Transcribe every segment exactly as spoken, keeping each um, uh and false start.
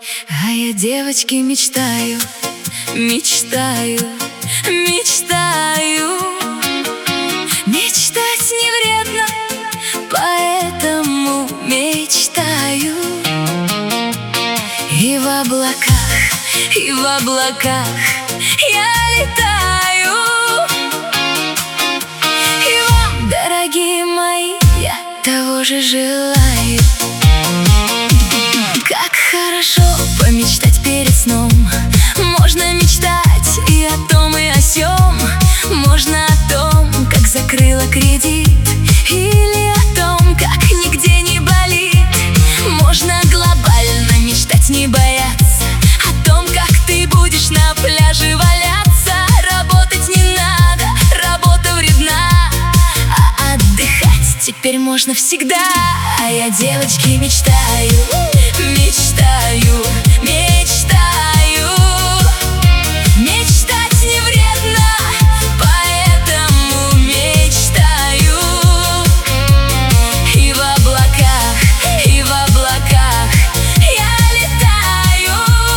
А я, девочки, мечтаю, мечтаю, мечтаю. Мечтать не вредно, поэтому мечтаю. И в облаках, и в облаках я летаю. И вам, дорогие мои, я того же желаю. Как хорошо помечтать перед сном. Можно мечтать и о том, и о сём. Можно о том, как закрыла кредит, или о том, как нигде не болит. Можно глобально мечтать, не бояться о том, как ты будешь на пляже валяться. Работать не надо, работа вредна, а отдыхать теперь можно всегда. А я, девочки, мечтаю, мечтаю, мечтаю. Мечтать не вредно, поэтому мечтаю. И в облаках, и в облаках я летаю.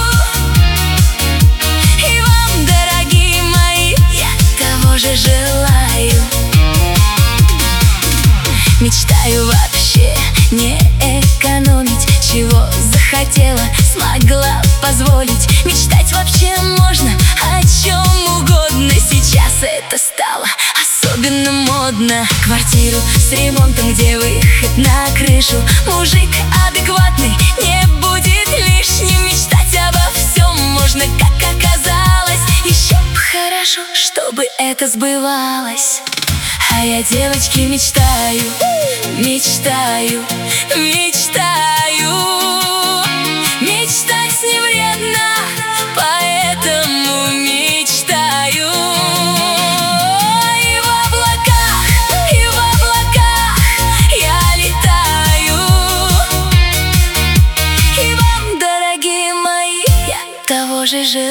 И вам, дорогие мои, я того же желаю. Мечтаю вообще не экономить, чего захотела, смогла позволить. Мечтать вообще можно о чем угодно. Сейчас это стало особенно модно. Квартиру с ремонтом, где выход на крышу. Мужик адекватный не будет лишним. Мечтать обо всем можно, как оказалось. Еще б хорошо, чтобы это сбывалось. А я, девочки, мечтаю, мечтаю, мечтаю. Мечтать не вредно, поэтому мечтаю. И в облаках, и в облаках я летаю. И вам, дорогие мои, я того же желаю.